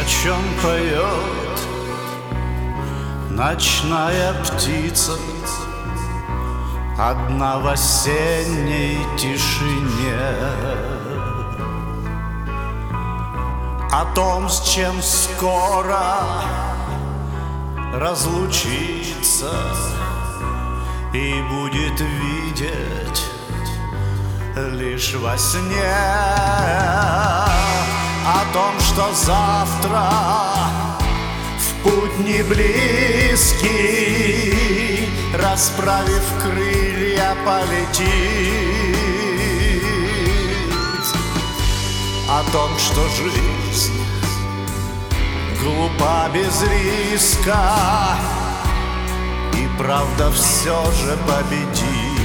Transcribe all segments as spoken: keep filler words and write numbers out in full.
чем поет ночная птица одна в осенней тишине, о том, с чем скоро разлучиться и будет видеть лишь во сне, о том, что завтра в путь не близкий, расправив крылья, полетит, о том, что жизнь глупа без риска, и правда все же победит.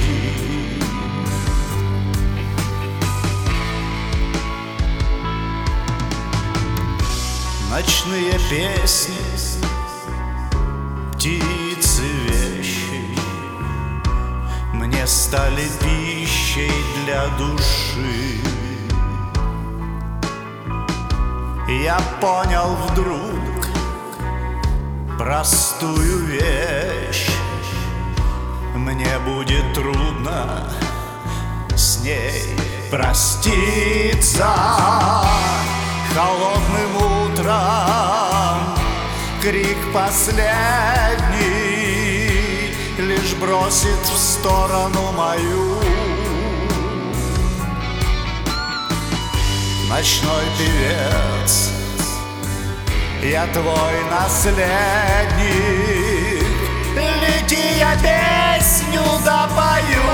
Ночные песни, птицы вещи мне стали пищей для души. Я понял вдруг простую вещь: мне будет трудно с ней проститься. Холодным утром крик последний лишь бросит в сторону мою. Ночной певец, я твой наследник, лети, я песню допою.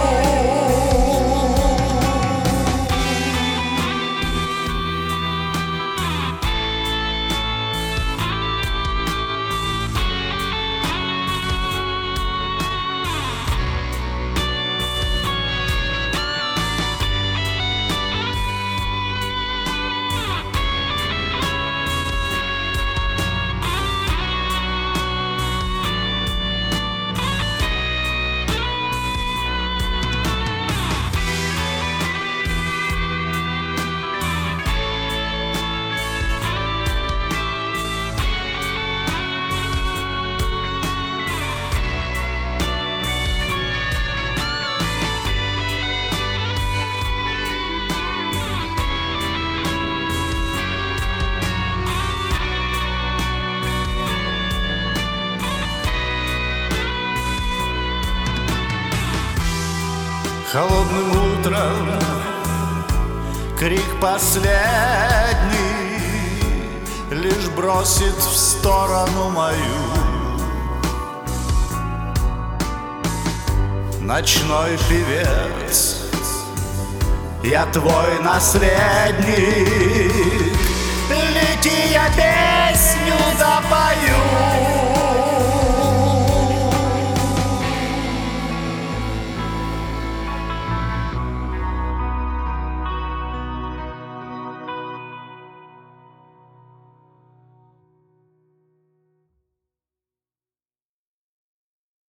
Холодным утром крик последний лишь бросит в сторону мою. Ночной певец, я твой наследник, лети, я песню допою.